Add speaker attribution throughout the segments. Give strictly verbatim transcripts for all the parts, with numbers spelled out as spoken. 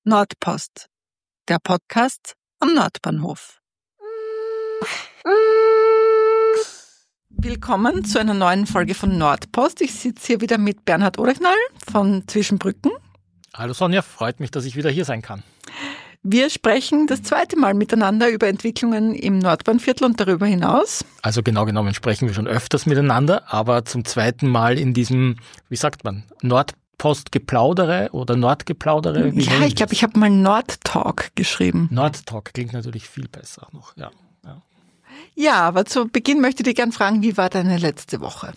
Speaker 1: Nordpost, der Podcast am Nordbahnhof. Willkommen zu einer neuen Folge von Nordpost. Ich sitze hier wieder mit Bernhard Orechnal von Zwischenbrücken.
Speaker 2: Hallo Sonja, freut mich, dass ich wieder hier sein kann.
Speaker 1: Wir sprechen das zweite Mal miteinander über Entwicklungen im Nordbahnviertel und darüber hinaus.
Speaker 2: Also genau genommen sprechen wir schon öfters miteinander, aber zum zweiten Mal in diesem, wie sagt man, Nordpostgeplaudere oder Nordgeplaudere? Wie
Speaker 1: ja, ich glaube, ich habe mal Nordtalk geschrieben.
Speaker 2: Nordtalk klingt natürlich viel besser noch, ja. Ja,
Speaker 1: ja aber zu Beginn möchte ich dich gerne fragen, wie war deine letzte Woche?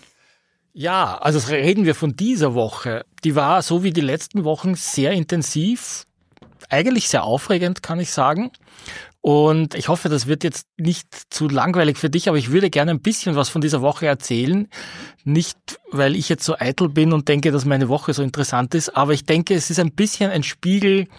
Speaker 2: Ja, also reden wir von dieser Woche. Die war so wie die letzten Wochen sehr intensiv. Eigentlich sehr aufregend, kann ich sagen. Und ich hoffe, das wird jetzt nicht zu langweilig für dich, aber ich würde gerne ein bisschen was von dieser Woche erzählen. Nicht, weil ich jetzt so eitel bin und denke, dass meine Woche so interessant ist, aber ich denke, es ist ein bisschen ein Spiegel,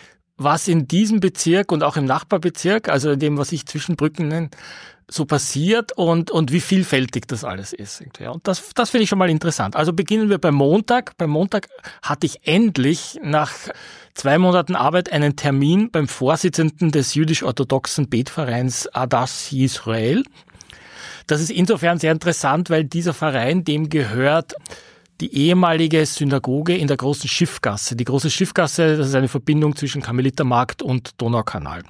Speaker 2: was in diesem Bezirk und auch im Nachbarbezirk, also in dem, was ich Zwischenbrücken nenne, so passiert und und wie vielfältig das alles ist. Und das das finde ich schon mal interessant. Also beginnen wir beim Montag. Beim Montag hatte ich endlich nach zwei Monaten Arbeit einen Termin beim Vorsitzenden des jüdisch-orthodoxen Betvereins Adas Yisrael. Das ist insofern sehr interessant, weil dieser Verein, dem gehört die ehemalige Synagoge in der Großen Schiffgasse. Die Große Schiffgasse, das ist eine Verbindung zwischen Karmelitermarkt und Donaukanal.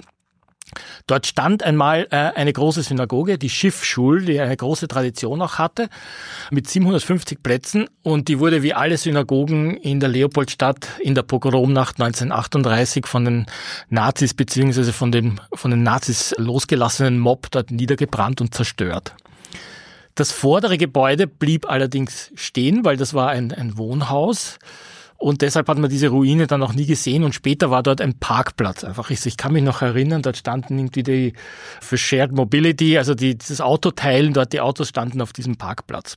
Speaker 2: Dort stand einmal äh, eine große Synagoge, die Schiffschul, die eine große Tradition auch hatte, mit siebenhundertfünfzig Plätzen, und die wurde wie alle Synagogen in der Leopoldstadt in der Pogromnacht neunzehnhundertachtunddreißig von den Nazis bzw. von den, von den Nazis losgelassenen Mob dort niedergebrannt und zerstört. Das vordere Gebäude blieb allerdings stehen, weil das war ein, ein Wohnhaus. Und deshalb hat man diese Ruine dann auch nie gesehen, und später war dort ein Parkplatz einfach. Ich kann mich noch erinnern, dort standen irgendwie die für Shared Mobility, also die, dieses Autoteilen, dort die Autos standen auf diesem Parkplatz.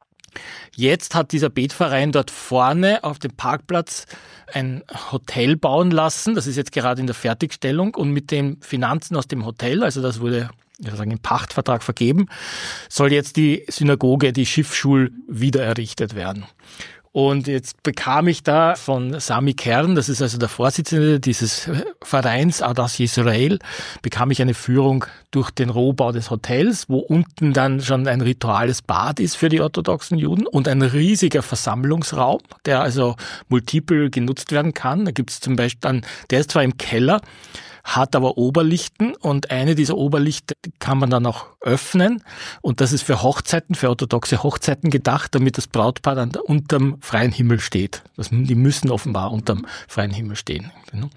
Speaker 2: Jetzt hat dieser Betverein dort vorne auf dem Parkplatz ein Hotel bauen lassen. Das ist jetzt gerade in der Fertigstellung, und mit den Finanzen aus dem Hotel, also das wurde ich würde sagen, im Pachtvertrag vergeben, soll jetzt die Synagoge, die Schiffschul, wieder errichtet werden. Und jetzt bekam ich da von Sami Kern, das ist also der Vorsitzende dieses Vereins Adas Yisrael, bekam ich eine Führung durch den Rohbau des Hotels, wo unten dann schon ein rituales Bad ist für die orthodoxen Juden und ein riesiger Versammlungsraum, der also multiple genutzt werden kann. Da gibt es zum Beispiel dann, der ist zwar im Keller, hat aber Oberlichten, und eine dieser Oberlichter kann man dann auch öffnen, und das ist für Hochzeiten, für orthodoxe Hochzeiten gedacht, damit das Brautpaar dann unterm freien Himmel steht. Das, die müssen offenbar unterm freien Himmel stehen.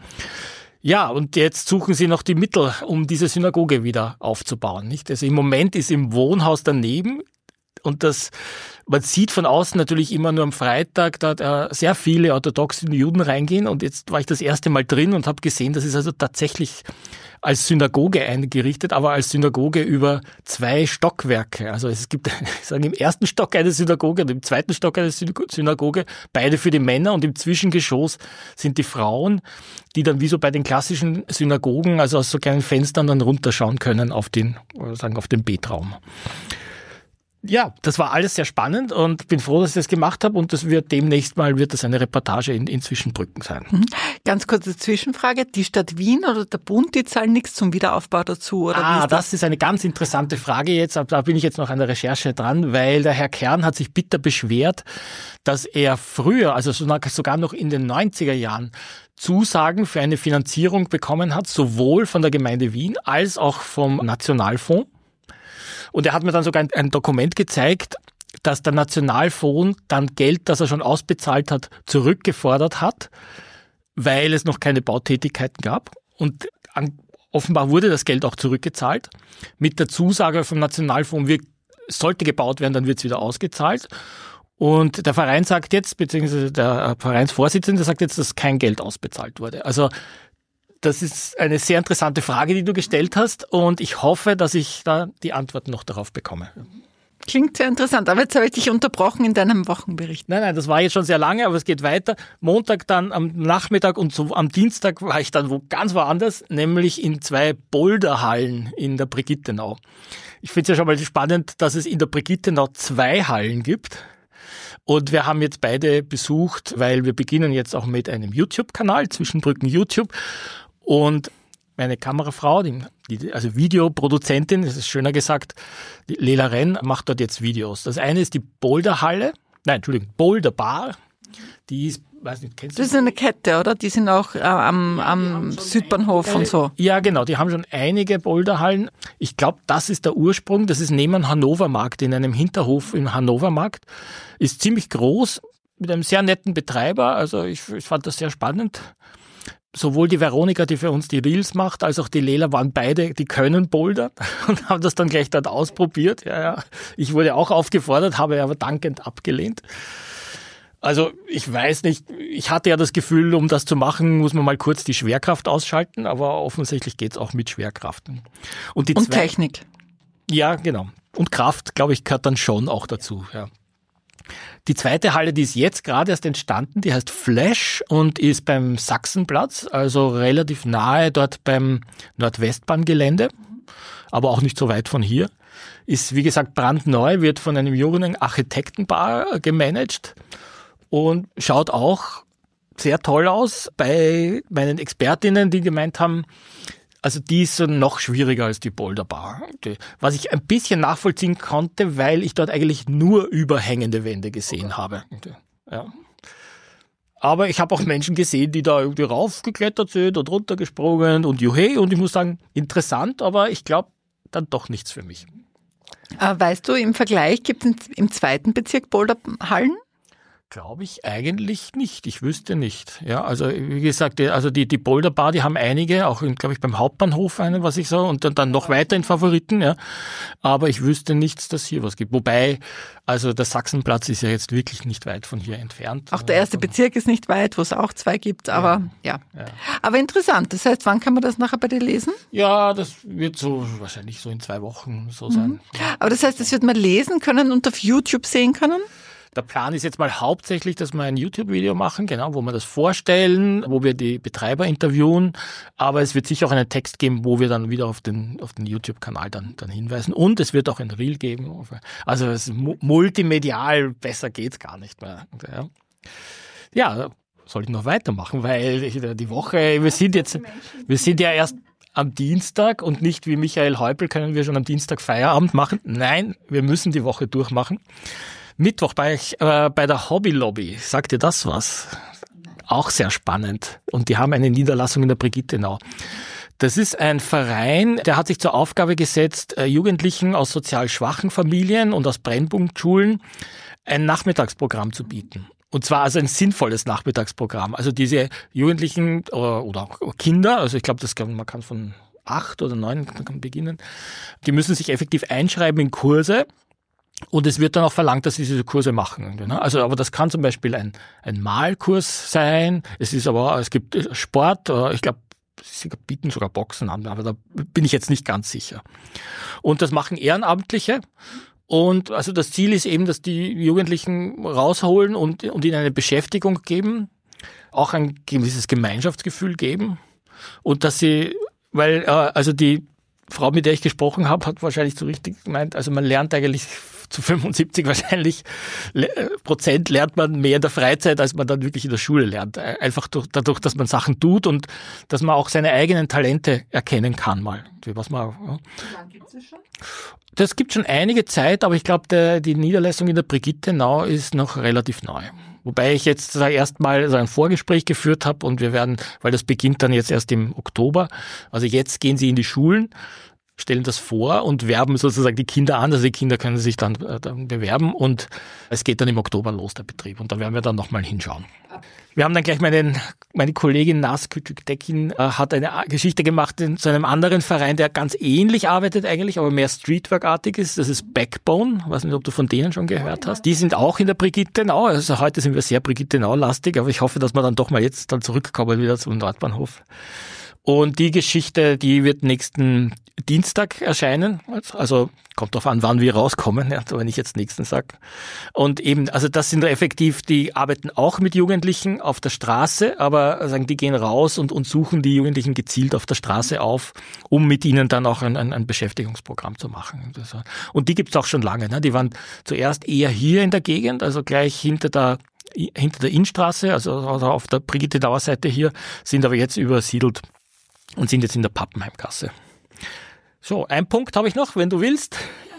Speaker 2: Ja, und jetzt suchen sie noch die Mittel, um diese Synagoge wieder aufzubauen, nicht? Also im Moment ist im Wohnhaus daneben, und das, man sieht von außen natürlich immer nur am Freitag, da, da sehr viele orthodoxe Juden reingehen, und jetzt war ich das erste Mal drin und habe gesehen, das ist also tatsächlich als Synagoge eingerichtet, aber als Synagoge über zwei Stockwerke. Also es gibt, ich sage, im ersten Stock eine Synagoge und im zweiten Stock eine Synagoge, beide für die Männer, und im Zwischengeschoss sind die Frauen, die dann wie so bei den klassischen Synagogen, also aus so kleinen Fenstern dann runterschauen können auf den, sagen, auf den Betraum. Ja, das war alles sehr spannend, und bin froh, dass ich das gemacht habe, und das wird demnächst mal wird das eine Reportage in, in Zwischenbrücken sein.
Speaker 1: Ganz kurze Zwischenfrage, die Stadt Wien oder der Bund, die zahlen nichts zum Wiederaufbau dazu? Oder
Speaker 2: ah,
Speaker 1: wie ist das?
Speaker 2: das ist eine ganz interessante Frage jetzt, da bin ich jetzt noch an der Recherche dran, weil der Herr Kern hat sich bitter beschwert, dass er früher, also sogar noch in den neunziger Jahren, Zusagen für eine Finanzierung bekommen hat, sowohl von der Gemeinde Wien als auch vom Nationalfonds. Und er hat mir dann sogar ein, ein Dokument gezeigt, dass der Nationalfonds dann Geld, das er schon ausbezahlt hat, zurückgefordert hat, weil es noch keine Bautätigkeiten gab. Und an, offenbar wurde das Geld auch zurückgezahlt. Mit der Zusage vom Nationalfonds, wir, sollte gebaut werden, dann wird es wieder ausgezahlt. Und der Verein sagt jetzt, beziehungsweise der Vereinsvorsitzende sagt jetzt, dass kein Geld ausbezahlt wurde. Also das ist eine sehr interessante Frage, die du gestellt hast, und ich hoffe, dass ich da die Antwort noch darauf bekomme.
Speaker 1: Klingt sehr interessant, aber jetzt habe ich dich unterbrochen in deinem Wochenbericht.
Speaker 2: Nein, nein, das war jetzt schon sehr lange, aber es geht weiter. Montag dann am Nachmittag und so am Dienstag war ich dann wo ganz woanders, nämlich in zwei Boulderhallen in der Brigittenau. Ich finde es ja schon mal spannend, dass es in der Brigittenau zwei Hallen gibt. Und wir haben jetzt beide besucht, weil wir beginnen jetzt auch mit einem YouTube-Kanal, Zwischenbrücken YouTube. Und meine Kamerafrau, die, die, also Videoproduzentin, das ist schöner gesagt, die Lela Renn, macht dort jetzt Videos. Das eine ist die Boulderhalle, nein, Entschuldigung, Boulderbar. Die ist, weiß nicht, kennst du?
Speaker 1: Das ist eine Kette, oder? Die sind auch äh, am, am Südbahnhof und so.
Speaker 2: Ja, genau, die haben schon einige Boulderhallen. Ich glaube, das ist der Ursprung. Das ist neben Hannovermarkt, in einem Hinterhof im Hannovermarkt. Ist ziemlich groß, mit einem sehr netten Betreiber. Also ich, ich fand das sehr spannend. Sowohl die Veronika, die für uns die Reels macht, als auch die Lela waren beide, die können Boulder und haben das dann gleich dort ausprobiert. Ja, ja. Ich wurde auch aufgefordert, habe aber dankend abgelehnt. Also ich weiß nicht, ich hatte ja das Gefühl, um das zu machen, muss man mal kurz die Schwerkraft ausschalten, aber offensichtlich geht's auch mit Schwerkraft. Und, die
Speaker 1: und
Speaker 2: zwei,
Speaker 1: Technik.
Speaker 2: Ja, genau. Und Kraft, glaube ich, gehört dann schon auch dazu, ja. Die zweite Halle, die ist jetzt gerade erst entstanden, die heißt Flash und ist beim Sachsenplatz, also relativ nahe dort beim Nordwestbahngelände, aber auch nicht so weit von hier. Ist, wie gesagt, brandneu, wird von einem jungen Architektenpaar gemanagt und schaut auch sehr toll aus. Bei meinen Expertinnen, die gemeint haben, also die ist so noch schwieriger als die Boulderbar. Was ich ein bisschen nachvollziehen konnte, weil ich dort eigentlich nur überhängende Wände gesehen habe. Ja. Aber ich habe auch Menschen gesehen, die da irgendwie raufgeklettert sind und runtergesprungen und juhe. Und ich muss sagen, interessant, aber ich glaube, dann doch nichts für mich.
Speaker 1: Weißt du, im Vergleich gibt es im zweiten Bezirk Boulderhallen?
Speaker 2: Glaube ich eigentlich nicht. Ich wüsste nicht. Ja, also wie gesagt, also die die Boulderbar, die haben einige, auch glaube ich beim Hauptbahnhof eine, was ich so, und dann, dann noch weiter in Favoriten. Ja, aber ich wüsste nichts, dass hier was gibt. Wobei, also der Sachsenplatz ist ja jetzt wirklich nicht weit von hier entfernt.
Speaker 1: Auch der erste Bezirk ist nicht weit, wo es auch zwei gibt. Aber ja. ja. ja. Aber interessant. Das heißt, wann kann man das nachher bei dir lesen?
Speaker 2: Ja, das wird so wahrscheinlich so in zwei Wochen so sein. Mhm.
Speaker 1: Aber das heißt, das wird man lesen können und auf YouTube sehen können?
Speaker 2: Der Plan ist jetzt mal hauptsächlich, dass wir ein YouTube-Video machen, genau, wo wir das vorstellen, wo wir die Betreiber interviewen. Aber es wird sicher auch einen Text geben, wo wir dann wieder auf den, auf den YouTube-Kanal dann, dann hinweisen. Und es wird auch ein Reel geben. Also es ist multimedial, besser geht's gar nicht mehr. Ja, ja, soll ich noch weitermachen, weil ich, die Woche, wir sind jetzt, wir sind ja erst am Dienstag und nicht wie Michael Häupl können wir schon am Dienstag Feierabend machen. Nein, wir müssen die Woche durchmachen. Mittwoch bei, äh, bei der Hobby Lobby. Sagt ihr das was? Auch sehr spannend. Und die haben eine Niederlassung in der Brigittenau. Das ist ein Verein, der hat sich zur Aufgabe gesetzt, äh, Jugendlichen aus sozial schwachen Familien und aus Brennpunktschulen ein Nachmittagsprogramm zu bieten. Und zwar also ein sinnvolles Nachmittagsprogramm. Also diese Jugendlichen äh, oder auch Kinder, also ich glaube, das kann, man kann von acht oder neun beginnen, die müssen sich effektiv einschreiben in Kurse. Und es wird dann auch verlangt, dass sie diese Kurse machen. Also, aber das kann zum Beispiel ein, ein Malkurs sein. Es ist aber, es gibt Sport, ich glaube, sie bieten sogar Boxen an, aber da bin ich jetzt nicht ganz sicher. Und das machen Ehrenamtliche. Und also das Ziel ist eben, dass die Jugendlichen rausholen und, und ihnen eine Beschäftigung geben, auch ein gewisses Gemeinschaftsgefühl geben. Und dass sie, weil, also die Frau, mit der ich gesprochen habe, hat wahrscheinlich so richtig gemeint, also man lernt eigentlich zu fünfundsiebzig wahrscheinlich Prozent lernt man mehr in der Freizeit, als man dann wirklich in der Schule lernt. Einfach durch, dadurch, dass man Sachen tut und dass man auch seine eigenen Talente erkennen kann mal. Was man, ja. Wie lange gibt es das schon? Das gibt schon einige Zeit, aber ich glaube, die Niederlassung in der Brigittenau ist noch relativ neu. Wobei ich jetzt erst mal so ein Vorgespräch geführt habe und wir werden, weil das beginnt dann jetzt erst im Oktober, also jetzt gehen sie in die Schulen, stellen das vor und werben sozusagen die Kinder an. Also die Kinder können sich dann, äh, dann bewerben und es geht dann im Oktober los, der Betrieb. Und da werden wir dann nochmal hinschauen. Wir haben dann gleich meinen, meine Kollegin Nas Küçüktekin äh, hat eine Geschichte gemacht in, zu einem anderen Verein, der ganz ähnlich arbeitet eigentlich, aber mehr Streetwork-artig ist. Das ist Backbone. Ich weiß nicht, ob du von denen schon gehört hast. Die sind auch in der Brigittenau. Also heute sind wir sehr Brigittenau-lastig, aber ich hoffe, dass wir dann doch mal jetzt dann zurückkommen wieder zum Nordbahnhof. Und die Geschichte, die wird nächsten Dienstag erscheinen. Also kommt drauf an, wann wir rauskommen, ja, wenn ich jetzt nächsten sage. Und eben, also das sind effektiv, die arbeiten auch mit Jugendlichen auf der Straße, aber sagen, die gehen raus und, und suchen die Jugendlichen gezielt auf der Straße auf, um mit ihnen dann auch ein, ein, ein Beschäftigungsprogramm zu machen. Und die gibt's auch schon lange. Ne? Die waren zuerst eher hier in der Gegend, also gleich hinter der hinter der Innstraße, also auf der Brigitte-Dauer-Seite hier, sind aber jetzt übersiedelt und sind jetzt in der Pappenheimgasse. So, ein Punkt habe ich noch, wenn du willst.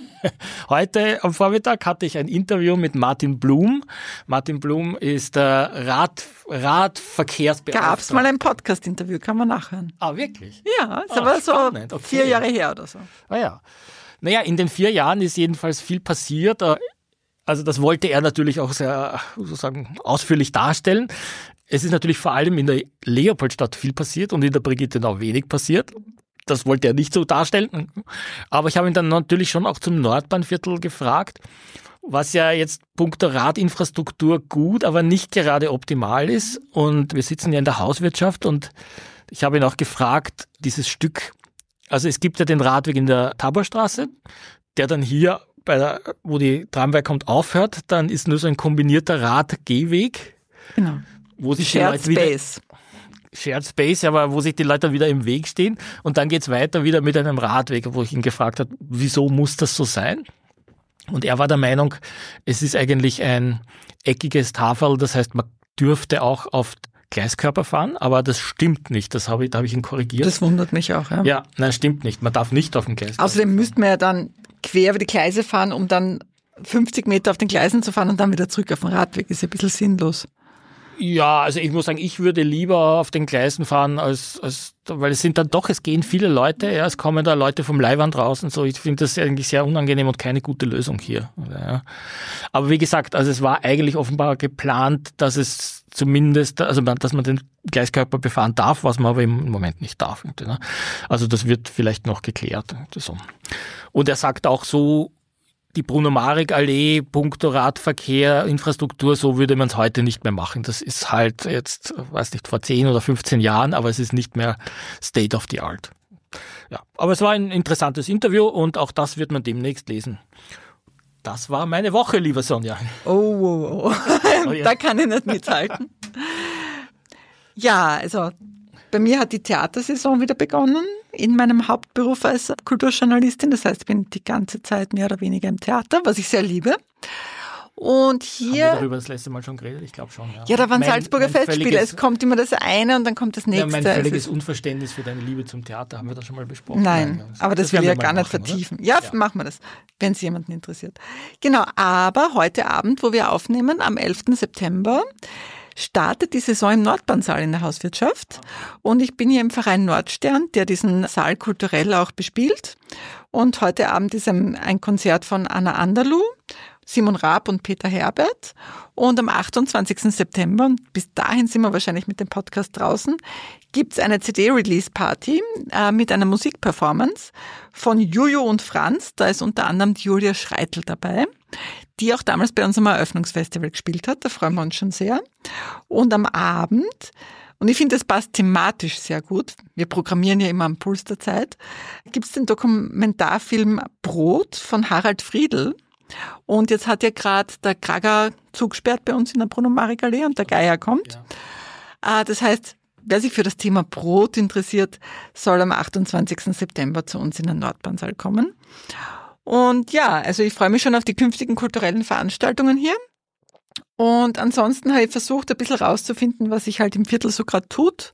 Speaker 2: Heute am Vormittag hatte ich ein Interview mit Martin Blum. Martin Blum ist der Rad, Radverkehrsbeauftragte.
Speaker 1: Gab es mal ein Podcast-Interview, kann man nachhören.
Speaker 2: Ah, wirklich?
Speaker 1: Ja, ist ah, aber so okay. vier Jahre her oder so.
Speaker 2: Ah ja. Naja, in den vier Jahren ist jedenfalls viel passiert. Also das wollte er natürlich auch sehr sozusagen ausführlich darstellen. Es ist natürlich vor allem in der Leopoldstadt viel passiert und in der Brigittenau wenig passiert. Das wollte er nicht so darstellen. Aber ich habe ihn dann natürlich schon auch zum Nordbahnviertel gefragt, was ja jetzt punkto Radinfrastruktur gut, aber nicht gerade optimal ist. Und wir sitzen ja in der Hauswirtschaft und ich habe ihn auch gefragt, dieses Stück, also es gibt ja den Radweg in der Taborstraße, der dann hier bei der, wo die Tramway kommt, aufhört, dann ist nur so ein kombinierter Rad-Gehweg.
Speaker 1: Genau.
Speaker 2: Wo sich
Speaker 1: Shared
Speaker 2: die Leute
Speaker 1: Space.
Speaker 2: Wieder, Shared Space, aber wo sich die Leute wieder im Weg stehen. Und dann geht's weiter wieder mit einem Radweg, wo ich ihn gefragt habe, wieso muss das so sein? Und er war der Meinung, es ist eigentlich ein eckiges Taferl, das heißt, man dürfte auch auf Gleiskörper fahren, aber das stimmt nicht. Das habe ich, da habe ich ihn korrigiert.
Speaker 1: Das wundert mich auch, ja.
Speaker 2: Ja, nein, stimmt nicht. Man darf nicht auf dem Gleiskörper
Speaker 1: Außerdem müsste man ja dann quer über die Gleise fahren, um dann fünfzig Meter auf den Gleisen zu fahren und dann wieder zurück auf den Radweg. Ist ja ein bisschen sinnlos.
Speaker 2: Ja, also ich muss sagen, ich würde lieber auf den Gleisen fahren, als, als weil es sind dann doch, es gehen viele Leute, ja, es kommen da Leute vom Leihwand raus und so. Ich finde das eigentlich sehr unangenehm und keine gute Lösung hier. Ja. Aber wie gesagt, also es war eigentlich offenbar geplant, dass es zumindest, also dass man den Gleiskörper befahren darf, was man aber im Moment nicht darf. Also das wird vielleicht noch geklärt. Und er sagt auch so, die Bruno-Marek-Allee, puncto Radverkehr, Infrastruktur, so würde man es heute nicht mehr machen. Das ist halt jetzt, weiß nicht, vor zehn oder fünfzehn Jahren, aber es ist nicht mehr State of the Art. Ja, aber es war ein interessantes Interview und auch das wird man demnächst lesen. Das war meine Woche, liebe Sonja.
Speaker 1: Oh, oh, oh. Da kann ich nicht mithalten. Ja, also bei mir hat die Theatersaison wieder begonnen in meinem Hauptberuf als Kulturjournalistin. Das heißt, ich bin die ganze Zeit mehr oder weniger im Theater, was ich sehr liebe. Und hier...
Speaker 2: Haben wir darüber das letzte Mal schon geredet? Ich glaube schon, ja.
Speaker 1: Ja, da waren
Speaker 2: mein,
Speaker 1: Salzburger
Speaker 2: mein
Speaker 1: Festspiele. Es kommt immer das eine und dann kommt das nächste.
Speaker 2: Ja, mein völliges Unverständnis für deine Liebe zum Theater haben wir da schon mal besprochen.
Speaker 1: Nein, Nein aber das, das will ich ja gar nicht machen, vertiefen. Ja, ja, machen wir das, wenn es jemanden interessiert. Genau, aber heute Abend, wo wir aufnehmen, am elften September, startet die Saison im Nordbahnsaal in der Hauswirtschaft. Und ich bin hier im Verein Nordstern, der diesen Saal kulturell auch bespielt. Und heute Abend ist ein, ein Konzert von Anna Anderluh, Simon Raab und Peter Herbert. Und am achtundzwanzigsten September, und bis dahin sind wir wahrscheinlich mit dem Podcast draußen, gibt es eine C D-Release-Party äh, mit einer Musikperformance von Juju und Franz. Da ist unter anderem die Julia Schreitl dabei, die auch damals bei unserem Eröffnungsfestival gespielt hat. Da freuen wir uns schon sehr. Und am Abend, und ich finde, das passt thematisch sehr gut, wir programmieren ja immer am Puls der Zeit, gibt es den Dokumentarfilm Brot von Harald Friedl. Und jetzt hat ja gerade der Krager zugesperrt bei uns in der Bruno-Marek-Allee und der Geier kommt. Ja. Das heißt, wer sich für das Thema Brot interessiert, soll am achtundzwanzigsten September zu uns in den Nordbahnsaal kommen. Und ja, also ich freue mich schon auf die künftigen kulturellen Veranstaltungen hier. Und ansonsten habe ich versucht, ein bisschen rauszufinden, was sich halt im Viertel so gerade tut.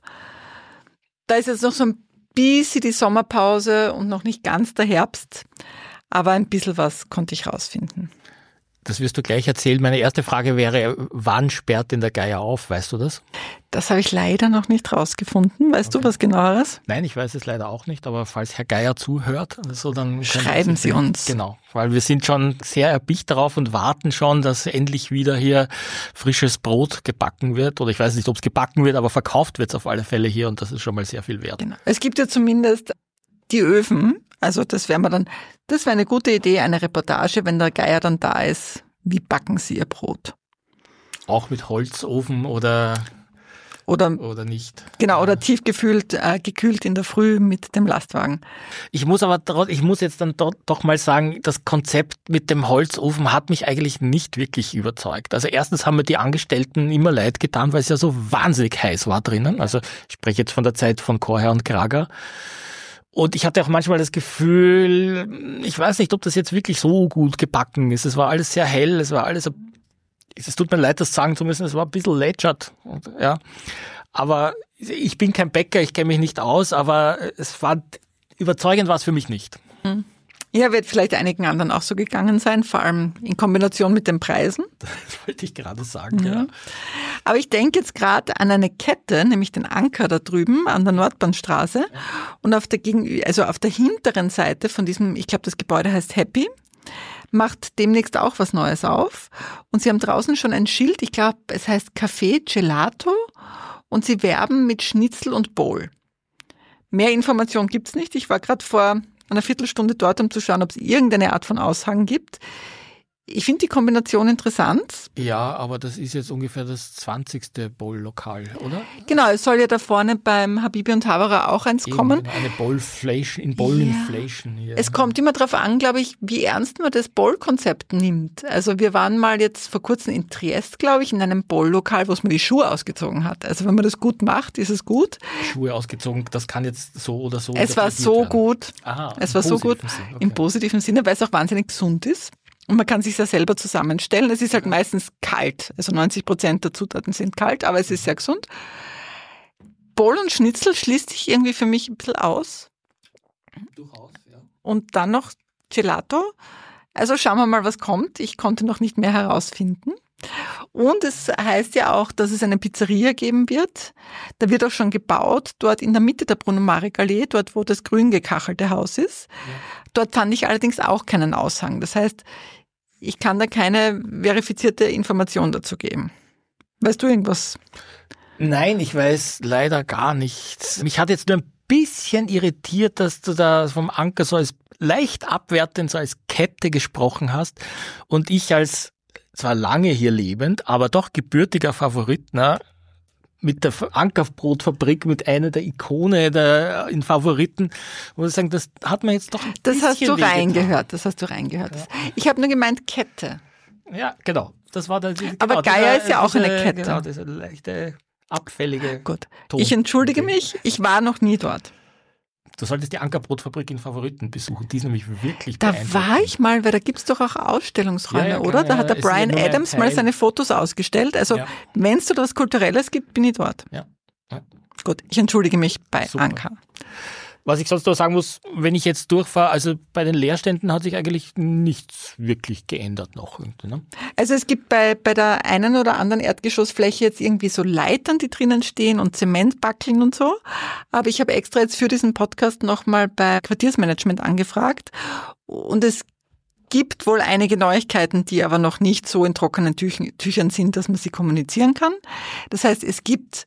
Speaker 1: Da ist jetzt noch so ein bisschen die Sommerpause und noch nicht ganz der Herbst. Aber ein bisschen was konnte ich rausfinden.
Speaker 2: Das wirst du gleich erzählen. Meine erste Frage wäre, wann sperrt denn der Geier auf? Weißt du das?
Speaker 1: Das habe ich leider noch nicht rausgefunden. Weißt okay. du was Genaueres?
Speaker 2: Nein, ich weiß es leider auch nicht. Aber falls Herr Geier zuhört, also dann
Speaker 1: schreiben Sie uns.
Speaker 2: Genau, weil wir sind schon sehr erpicht darauf und warten schon, dass endlich wieder hier frisches Brot gebacken wird. Oder ich weiß nicht, ob es gebacken wird, aber verkauft wird es auf alle Fälle hier und das ist schon mal sehr viel wert.
Speaker 1: Genau. Es gibt ja zumindest die Öfen. Also das wäre mal dann, das wäre eine gute Idee, eine Reportage, wenn der Geier dann da ist. Wie backen Sie Ihr Brot?
Speaker 2: Auch mit Holzofen oder
Speaker 1: Oder,
Speaker 2: oder nicht.
Speaker 1: Genau, oder tief gekühlt, äh, gekühlt in der Früh mit dem Lastwagen.
Speaker 2: Ich muss aber, ich muss jetzt dann doch, doch mal sagen, das Konzept mit dem Holzofen hat mich eigentlich nicht wirklich überzeugt. Also erstens haben mir die Angestellten immer leid getan, weil es ja so wahnsinnig heiß war drinnen. Also ich spreche jetzt von der Zeit von Korher und Krager. Und ich hatte auch manchmal das Gefühl, ich weiß nicht, ob das jetzt wirklich so gut gebacken ist. Es war alles sehr hell, es war alles, es tut mir leid, das sagen zu müssen, es war ein bisschen lätschert. Ja. Aber ich bin kein Bäcker, ich kenne mich nicht aus, aber es war überzeugend, war es für mich nicht.
Speaker 1: Ja, wird vielleicht einigen anderen auch so gegangen sein, vor allem in Kombination mit den Preisen.
Speaker 2: Das wollte ich gerade sagen, ja.
Speaker 1: ja. Aber ich denke jetzt gerade an eine Kette, nämlich den Anker da drüben an der Nordbahnstraße. Ja. Und auf der Gegenü- also auf der hinteren Seite von diesem, ich glaube, das Gebäude heißt Happy, macht demnächst auch was Neues auf. Und sie haben draußen schon ein Schild, ich glaube, es heißt Café Gelato und sie werben mit Schnitzel und Bowl. Mehr Information gibt's nicht. Ich war gerade vor einer Viertelstunde dort, um zu schauen, ob es irgendeine Art von Aushang gibt. Ich finde die Kombination interessant.
Speaker 2: Ja, aber das ist jetzt ungefähr das zwanzigste Bowl-Lokal, oder?
Speaker 1: Genau, es soll ja da vorne beim Habibi und Havara auch eins
Speaker 2: Eben,
Speaker 1: kommen.
Speaker 2: Genau, eine Bowl-Inflation, in Bowl-Inflation. Ja.
Speaker 1: Es kommt immer darauf an, glaube ich, wie ernst man das Bowl-Konzept nimmt. Also wir waren mal jetzt vor kurzem in Triest, glaube ich, in einem Bowl-Lokal, wo es mir die Schuhe ausgezogen hat. Also wenn man das gut macht, ist es gut.
Speaker 2: Schuhe ausgezogen, das kann jetzt so oder so.
Speaker 1: Es war so
Speaker 2: werden.
Speaker 1: gut.
Speaker 2: Aha,
Speaker 1: es war so gut
Speaker 2: Sinn, okay.
Speaker 1: im positiven Sinne, weil es auch wahnsinnig gesund ist. Und man kann sich ja selber zusammenstellen. Es ist halt meistens kalt. Also neunzig Prozent der Zutaten sind kalt, aber es ist sehr gesund. Bowl und Schnitzel schließt sich irgendwie für mich ein bisschen aus.
Speaker 2: Durchaus, ja.
Speaker 1: Und dann noch Gelato. Also schauen wir mal, was kommt. Ich konnte noch nicht mehr herausfinden. Und es heißt ja auch, dass es eine Pizzeria geben wird. Da wird auch schon gebaut, dort in der Mitte der Bruno-Marek-Allee, dort wo das grün gekachelte Haus ist. Ja. Dort fand ich allerdings auch keinen Aushang. Das heißt, ich kann da keine verifizierte Information dazu geben. Weißt du irgendwas?
Speaker 2: Nein, ich weiß leider gar nichts. Mich hat jetzt nur ein bisschen irritiert, dass du da vom Anker so als leicht abwertend, so als Kette gesprochen hast und ich als zwar lange hier lebend, aber doch gebürtiger Favorit, na, mit der Ankerbrotfabrik, mit einer der Ikone der in Favoriten, muss ich sagen, das hat man jetzt doch ein
Speaker 1: das
Speaker 2: bisschen
Speaker 1: hast du reingehört, das hast du reingehört. Ja. Ich habe nur gemeint Kette.
Speaker 2: Ja, genau. Das war der, genau,
Speaker 1: aber Geier
Speaker 2: dieser,
Speaker 1: ist ja auch
Speaker 2: diese,
Speaker 1: eine Kette.
Speaker 2: Genau, diese leichte, abfällige
Speaker 1: Gut.
Speaker 2: Ton.
Speaker 1: Ich entschuldige mich, ich war noch nie dort.
Speaker 2: Du solltest die Ankerbrotfabrik in Favoriten besuchen, die ist nämlich wirklich
Speaker 1: Da
Speaker 2: beeindruckend.
Speaker 1: war ich mal, weil da gibt's doch auch Ausstellungsräume,
Speaker 2: ja, ja,
Speaker 1: oder? Da
Speaker 2: ja,
Speaker 1: hat der Bryan
Speaker 2: ja
Speaker 1: Adams mal seine Fotos ausgestellt. Also
Speaker 2: ja.
Speaker 1: wenn es dort was Kulturelles gibt, bin ich dort.
Speaker 2: Ja. Ja.
Speaker 1: Gut, ich entschuldige mich bei
Speaker 2: Super.
Speaker 1: Anker.
Speaker 2: Was ich sonst noch sagen muss, wenn ich jetzt durchfahre, also bei den Leerständen hat sich eigentlich nichts wirklich geändert noch. Ne?
Speaker 1: Also es gibt bei, bei der einen oder anderen Erdgeschossfläche jetzt irgendwie so Leitern, die drinnen stehen und Zementbackeln und so. Aber ich habe extra jetzt für diesen Podcast nochmal bei Quartiersmanagement angefragt und es gibt wohl einige Neuigkeiten, die aber noch nicht so in trockenen Tüchen, Tüchern sind, dass man sie kommunizieren kann. Das heißt, es gibt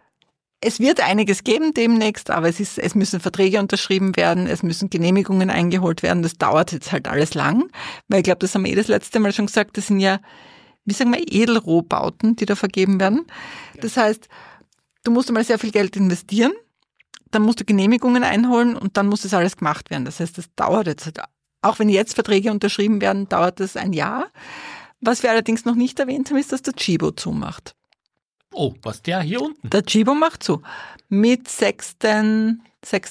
Speaker 1: Es wird einiges geben demnächst, aber es ist, es müssen Verträge unterschrieben werden, es müssen Genehmigungen eingeholt werden. Das dauert jetzt halt alles lang, weil ich glaube, das haben wir eh das letzte Mal schon gesagt, das sind ja, wie sagen wir, Edelrohbauten, die da vergeben werden. Das heißt, du musst einmal sehr viel Geld investieren, dann musst du Genehmigungen einholen und dann muss das alles gemacht werden. Das heißt, das dauert jetzt halt, auch wenn jetzt Verträge unterschrieben werden, dauert das ein Jahr. Was wir allerdings noch nicht erwähnt haben, ist, dass der Chibo zumacht.
Speaker 2: Oh, was der hier unten?
Speaker 1: Der Chibo macht zu. Mit sechsten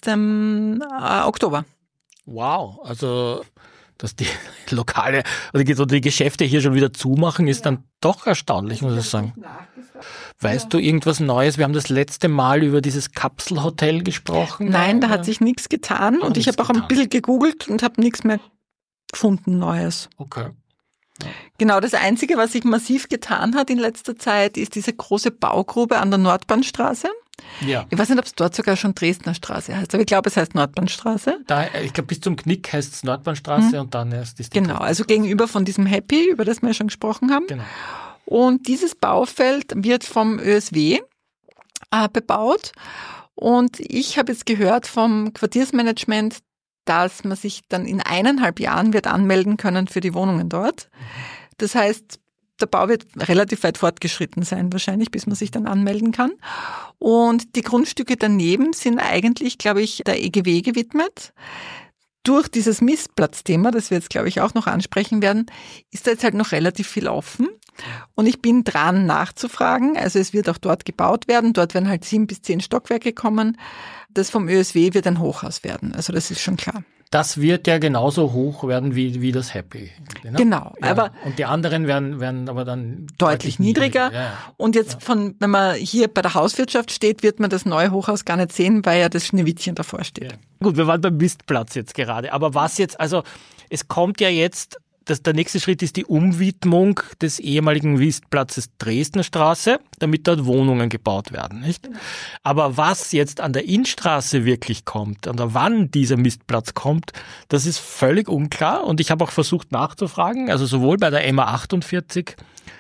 Speaker 1: Oktober.
Speaker 2: Wow, also dass die Lokale oder die, die Geschäfte hier schon wieder zumachen, ist ja dann doch erstaunlich, muss ich sagen. Weißt ja. du irgendwas Neues? Wir haben das letzte Mal über dieses Kapselhotel gesprochen.
Speaker 1: Nein, da hat sich nichts getan und ich habe auch ein bisschen gegoogelt und habe nichts mehr gefunden Neues.
Speaker 2: Okay. Ja.
Speaker 1: Genau, das Einzige, was sich massiv getan hat in letzter Zeit, ist diese große Baugrube an der Nordbahnstraße.
Speaker 2: Ja.
Speaker 1: Ich weiß nicht, ob es dort sogar schon Dresdner Straße heißt, aber ich glaube, es heißt Nordbahnstraße.
Speaker 2: Da, ich glaube, bis zum Knick heißt es Nordbahnstraße hm. und dann erst ist die
Speaker 1: Genau, also gegenüber von diesem Happy, über das wir schon gesprochen haben.
Speaker 2: Genau.
Speaker 1: Und dieses Baufeld wird vom Ö S W äh, bebaut. Und ich habe jetzt gehört vom Quartiersmanagement, dass man sich dann in eineinhalb Jahren wird anmelden können für die Wohnungen dort. Das heißt, der Bau wird relativ weit fortgeschritten sein wahrscheinlich, bis man sich dann anmelden kann. Und die Grundstücke daneben sind eigentlich, glaube ich, der E G W gewidmet. Durch dieses Mistplatzthema, das wir jetzt, glaube ich, auch noch ansprechen werden, ist da jetzt halt noch relativ viel offen. Und ich bin dran nachzufragen. Also es wird auch dort gebaut werden. Dort werden halt sieben bis zehn Stockwerke kommen. Das vom Ö S W wird ein Hochhaus werden. Also das ist schon klar.
Speaker 2: Das wird ja genauso hoch werden wie, wie das Happy. Ne?
Speaker 1: Genau.
Speaker 2: Ja.
Speaker 1: Aber
Speaker 2: und die anderen werden, werden aber dann
Speaker 1: deutlich,
Speaker 2: deutlich
Speaker 1: niedriger.
Speaker 2: niedriger. Ja.
Speaker 1: Und jetzt
Speaker 2: ja.
Speaker 1: von, wenn man hier bei der Hauswirtschaft steht, wird man das neue Hochhaus gar nicht sehen, weil ja das Schneewittchen davor steht.
Speaker 2: Ja. Gut, wir waren beim Mistplatz jetzt gerade. Aber was jetzt, also es kommt ja jetzt, das, der nächste Schritt ist die Umwidmung des ehemaligen Mistplatzes Dresdner Straße, damit dort Wohnungen gebaut werden, nicht? Aber was jetzt an der Innstraße wirklich kommt, oder wann dieser Mistplatz kommt, das ist völlig unklar. Und ich habe auch versucht nachzufragen, also sowohl bei der M A achtundvierzig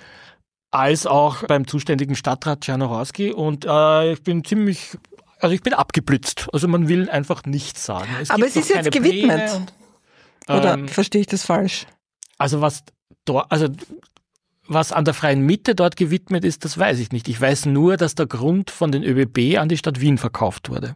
Speaker 2: als auch beim zuständigen Stadtrat Czarnowski. Und äh, ich bin ziemlich, also ich bin abgeblitzt. Also man will einfach nichts sagen.
Speaker 1: Es Aber es ist jetzt gewidmet. Und, oder ähm, verstehe ich das falsch?
Speaker 2: Also was dort, also was an der Freien Mitte dort gewidmet ist, das weiß ich nicht. Ich weiß nur, dass der Grund von den ÖBB an die Stadt Wien verkauft wurde.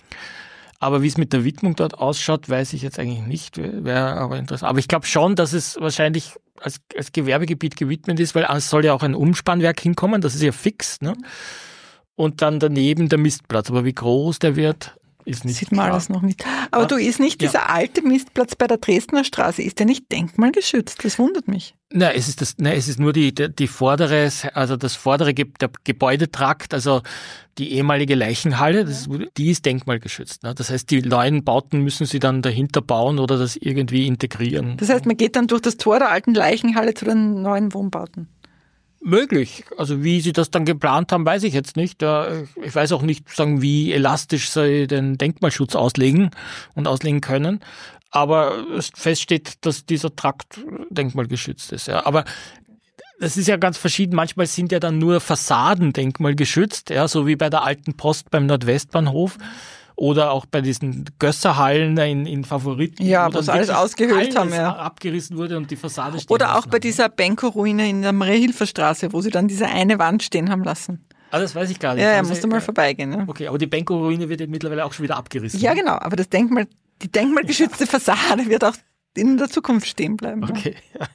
Speaker 2: Aber wie es mit der Widmung dort ausschaut, weiß ich jetzt eigentlich nicht. Wäre aber interessant. Aber ich glaube schon, dass es wahrscheinlich als, als Gewerbegebiet gewidmet ist, weil es soll ja auch ein Umspannwerk hinkommen, das ist ja fix, ne? Und dann daneben der Mistplatz. Aber wie groß der wird, ist nicht
Speaker 1: Sieht man alles noch nicht. Aber ja. du, ist nicht dieser ja. alte Mistplatz bei der Dresdner Straße, ist der nicht denkmalgeschützt? Das wundert mich.
Speaker 2: Nein, es ist das, nein, es ist nur die, die, die vordere, also das vordere, der Gebäudetrakt, also die ehemalige Leichenhalle, das, die ist denkmalgeschützt. Ne? Das heißt, die neuen Bauten müssen sie dann dahinter bauen oder das irgendwie integrieren.
Speaker 1: Das heißt, man geht dann durch das Tor der alten Leichenhalle zu den neuen Wohnbauten?
Speaker 2: Möglich. Also wie sie das dann geplant haben, weiß ich jetzt nicht. Ich weiß auch nicht, sagen, wie elastisch sie den Denkmalschutz auslegen und auslegen können. Aber es feststeht, dass dieser Trakt denkmalgeschützt ist. Ja. Aber das ist ja ganz verschieden. Manchmal sind ja dann nur Fassaden denkmalgeschützt, ja, so wie bei der alten Post beim Nordwestbahnhof. Oder auch bei diesen Gösserhallen in, in Favoriten.
Speaker 1: Ja, wo es alles ausgehöhlt haben. Ja.
Speaker 2: Abgerissen wurde und die Fassade stehen
Speaker 1: Oder auch bei haben. dieser Benko-Ruine in der Maria-Hilfer-Straße, wo sie dann diese eine Wand stehen haben lassen.
Speaker 2: Ah, das weiß ich gar nicht.
Speaker 1: Ja, ja, musst du mal vorbeigehen. Ja.
Speaker 2: Okay, aber die Benko-Ruine wird ja mittlerweile auch schon wieder abgerissen.
Speaker 1: Ja, genau, aber das Denkmal, die denkmalgeschützte Fassade wird auch in der Zukunft stehen bleiben.
Speaker 2: Okay. Ja.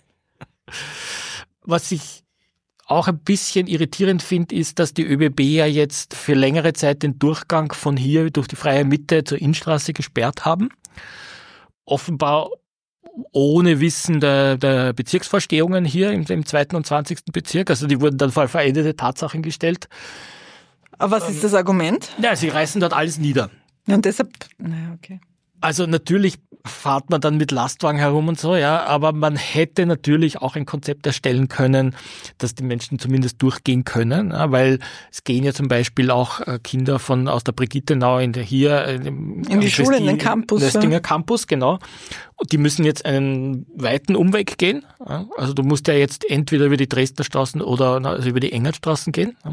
Speaker 2: Was ich auch ein bisschen irritierend finde, ist, dass die ÖBB ja jetzt für längere Zeit den Durchgang von hier durch die Freie Mitte zur Innstraße gesperrt haben. Offenbar ohne Wissen der, der Bezirksvorstehungen hier im, im zweiten und zwanzigsten Bezirk. Also die wurden dann vor veränderte Tatsachen gestellt.
Speaker 1: Aber was ähm, ist das Argument?
Speaker 2: Ja, sie reißen dort alles nieder.
Speaker 1: Und deshalb, naja, okay.
Speaker 2: Also natürlich fahrt man dann mit Lastwagen herum und so, ja, aber man hätte natürlich auch ein Konzept erstellen können, dass die Menschen zumindest durchgehen können, ja, weil es gehen ja zum Beispiel auch Kinder von aus der Brigittenau in der hier
Speaker 1: in, in die Schule, in den Campus,
Speaker 2: Nöstinger
Speaker 1: ja.
Speaker 2: Campus, genau. Und die müssen jetzt einen weiten Umweg gehen. Ja. Also du musst ja jetzt entweder über die Dresdner Straßen oder also über die Engertstraßen gehen. Ja.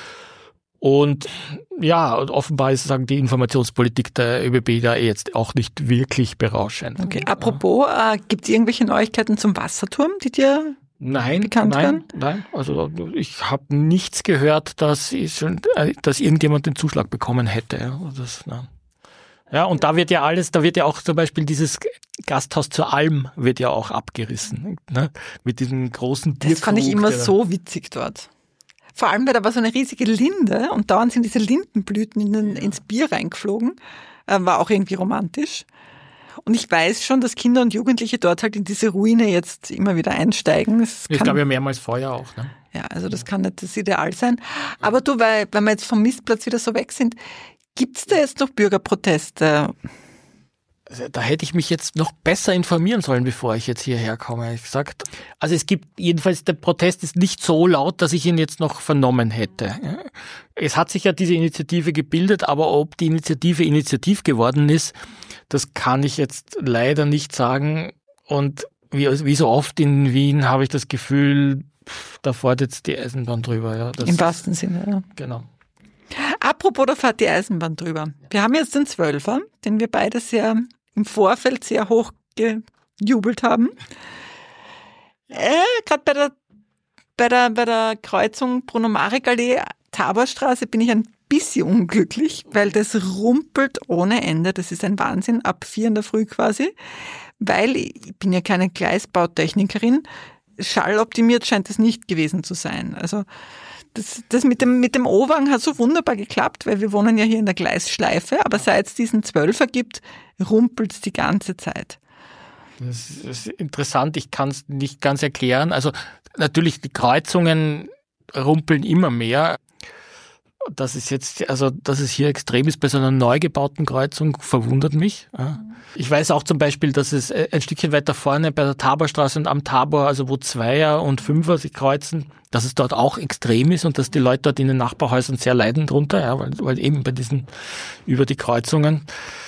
Speaker 2: Und ja, offenbar ist sagen die Informationspolitik der ÖBB da jetzt auch nicht wirklich berauschend.
Speaker 1: Okay. Apropos, äh, gibt es irgendwelche Neuigkeiten zum Wasserturm, die dir
Speaker 2: nein,
Speaker 1: bekannt
Speaker 2: nein,
Speaker 1: werden?
Speaker 2: Nein, also ich habe nichts gehört, dass, ich, dass irgendjemand den Zuschlag bekommen hätte. Das, nein. Ja, und da wird ja alles, da wird ja auch zum Beispiel dieses Gasthaus zur Alm wird ja auch abgerissen, ne? Mit diesem großen Bierkrug.
Speaker 1: Das fand ich immer so witzig dort. Vor allem, weil da war so eine riesige Linde und dauernd sind diese Lindenblüten in den, ins Bier reingeflogen. Äh, war auch irgendwie romantisch. Und ich weiß schon, dass Kinder und Jugendliche dort halt in diese Ruine jetzt immer wieder einsteigen. Das
Speaker 2: ich glaube ja mehrmals vorher auch. Ne?
Speaker 1: Ja, also das kann nicht das Ideal sein. Aber du, weil, weil wir jetzt vom Mistplatz wieder so weg sind, gibt es da jetzt noch Bürgerproteste?
Speaker 2: Also da hätte ich mich jetzt noch besser informieren sollen, bevor ich jetzt hierher komme, ehrlich gesagt. Also es gibt jedenfalls, der Protest ist nicht so laut, dass ich ihn jetzt noch vernommen hätte. Es hat sich ja diese Initiative gebildet, aber ob die Initiative initiativ geworden ist, das kann ich jetzt leider nicht sagen. Und wie, wie so oft in Wien habe ich das Gefühl, pff, da fährt jetzt die Eisenbahn drüber. Ja, das,
Speaker 1: im wahrsten Sinne, ja.
Speaker 2: Genau.
Speaker 1: Apropos, da fährt die Eisenbahn drüber. Wir haben jetzt den Zwölfer, den wir beide sehr im Vorfeld sehr hoch gejubelt haben. Äh, Gerade bei der bei der, bei der Kreuzung Bruno-Marek-Allee, Taborstraße bin ich ein bisschen unglücklich, weil das rumpelt ohne Ende. Das ist ein Wahnsinn, ab vier in der Früh quasi, weil ich bin ja keine Gleisbautechnikerin. Schalloptimiert scheint es nicht gewesen zu sein. Also das, das mit dem, mit dem O-Wagen hat so wunderbar geklappt, weil wir wohnen ja hier in der Gleisschleife, aber seit es diesen Zwölfer gibt, rumpelt es die ganze Zeit.
Speaker 2: Das ist interessant, ich kann es nicht ganz erklären. Also natürlich, die Kreuzungen rumpeln immer mehr. Das ist jetzt, also dass es hier extrem ist bei so einer neu gebauten Kreuzung, verwundert mich. Ich weiß auch zum Beispiel, dass es ein Stückchen weiter vorne bei der Taborstraße und am Tabor, also wo Zweier und Fünfer sich kreuzen, dass es dort auch extrem ist und dass die Leute dort in den Nachbarhäusern sehr leiden drunter, ja, weil, weil eben bei diesen über die Kreuzungen.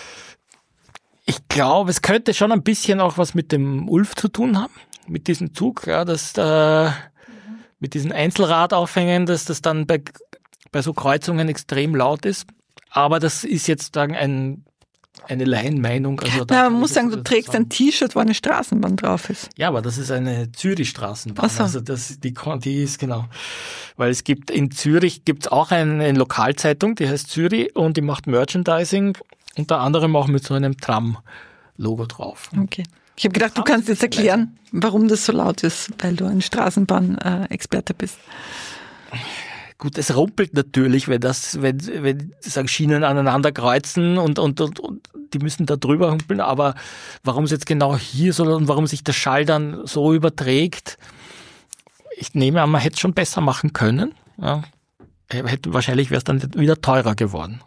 Speaker 2: Ich glaube, es könnte schon ein bisschen auch was mit dem Ulf zu tun haben, mit diesem Zug, ja, dass da mit diesen Einzelradaufhängen, dass das dann bei bei so Kreuzungen extrem laut ist. Aber das ist jetzt sagen, ein, eine Laienmeinung. Also
Speaker 1: Na, man muss sagen, du trägst ein T-Shirt, wo eine Straßenbahn drauf ist.
Speaker 2: Ja, aber das ist eine Zürich-Straßenbahn.
Speaker 1: Ach so.
Speaker 2: Also das, die, die ist genau. Weil es gibt in Zürich gibt's auch eine, eine Lokalzeitung, die heißt Zürich und die macht Merchandising, unter anderem auch mit so einem Tram-Logo drauf.
Speaker 1: Okay. Ich habe gedacht, du kannst jetzt erklären, warum das so laut ist, weil du ein Straßenbahn-Experte bist.
Speaker 2: Gut, es rumpelt natürlich, wenn das, wenn, wenn sagen Schienen aneinander kreuzen und, und, und, und die müssen da drüber humpeln, aber warum es jetzt genau hier so und warum sich der Schall dann so überträgt, ich nehme an, man hätte es schon besser machen können. Ja. Hätte, wahrscheinlich wäre es dann wieder teurer geworden.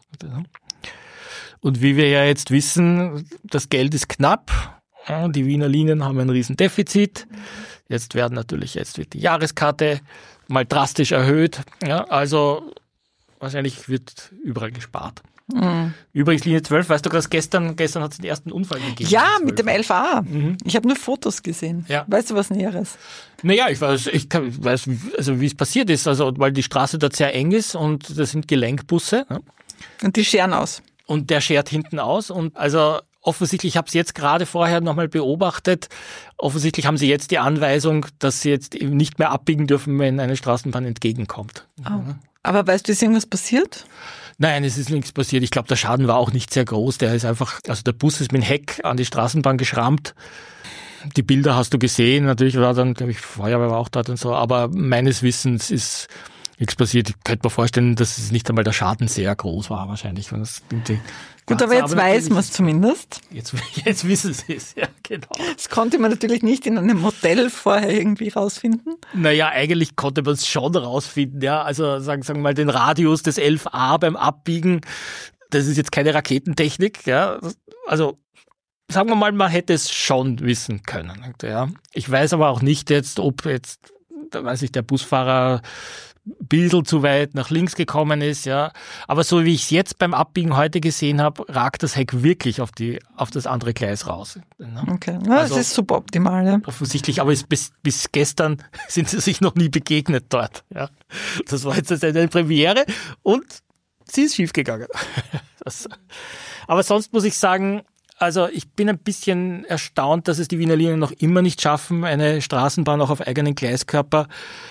Speaker 2: Und wie wir ja jetzt wissen, das Geld ist knapp, ja, die Wiener Linien haben ein Riesendefizit. Jetzt werden natürlich, jetzt wird die Jahreskarte mal drastisch erhöht. Ja, also wahrscheinlich wird überall gespart. Mhm. Übrigens Linie zwölf, weißt du, dass gestern, gestern hat es den ersten Unfall gegeben.
Speaker 1: Ja, mit dem elf A.
Speaker 2: Mhm.
Speaker 1: Ich habe nur Fotos gesehen.
Speaker 2: Ja.
Speaker 1: Weißt du was Näheres?
Speaker 2: Naja, ich weiß, ich kann, weiß also wie es passiert ist, also weil die Straße dort sehr eng ist und das sind Gelenkbusse. Ja.
Speaker 1: Und die scheren aus.
Speaker 2: Und der schert hinten aus und also offensichtlich, ich habe es jetzt gerade vorher nochmal beobachtet, offensichtlich haben sie jetzt die Anweisung, dass sie jetzt eben nicht mehr abbiegen dürfen, wenn eine Straßenbahn entgegenkommt.
Speaker 1: Oh. Aber weißt du, ist irgendwas passiert?
Speaker 2: Nein, es ist nichts passiert. Ich glaube, der Schaden war auch nicht sehr groß. Der ist einfach, also der Bus ist mit dem Heck an die Straßenbahn geschrammt. Die Bilder hast du gesehen. Natürlich war dann, glaube ich, Feuerwehr war auch dort und so. Aber meines Wissens ist nichts passiert. Ich könnte mir vorstellen, dass es nicht einmal der Schaden sehr groß war wahrscheinlich. Wenn das die
Speaker 1: Gut, aber jetzt aber weiß man es zumindest.
Speaker 2: Jetzt, jetzt wissen sie es, ja, genau.
Speaker 1: Das konnte man natürlich nicht in einem Modell vorher irgendwie rausfinden.
Speaker 2: Naja, eigentlich konnte man es schon rausfinden, ja. Also sagen, sagen wir mal, den Radius des elf A beim Abbiegen, das ist jetzt keine Raketentechnik, ja. Also sagen wir mal, man hätte es schon wissen können. Ja. Ich weiß aber auch nicht jetzt, ob jetzt, da weiß ich, der Busfahrer ein bisschen zu weit nach links gekommen ist, ja. Aber so wie ich es jetzt beim Abbiegen heute gesehen habe, ragt das Heck wirklich auf die, auf das andere Gleis raus. Ja.
Speaker 1: Okay, ja, also, das ist suboptimal, ja.
Speaker 2: Offensichtlich, aber es, bis, bis gestern sind sie sich noch nie begegnet dort, ja. Das war jetzt eine Premiere und sie ist schiefgegangen. Das, aber sonst muss ich sagen, also ich bin ein bisschen erstaunt, dass es die Wiener Linien noch immer nicht schaffen, eine Straßenbahn auch auf eigenen Gleiskörper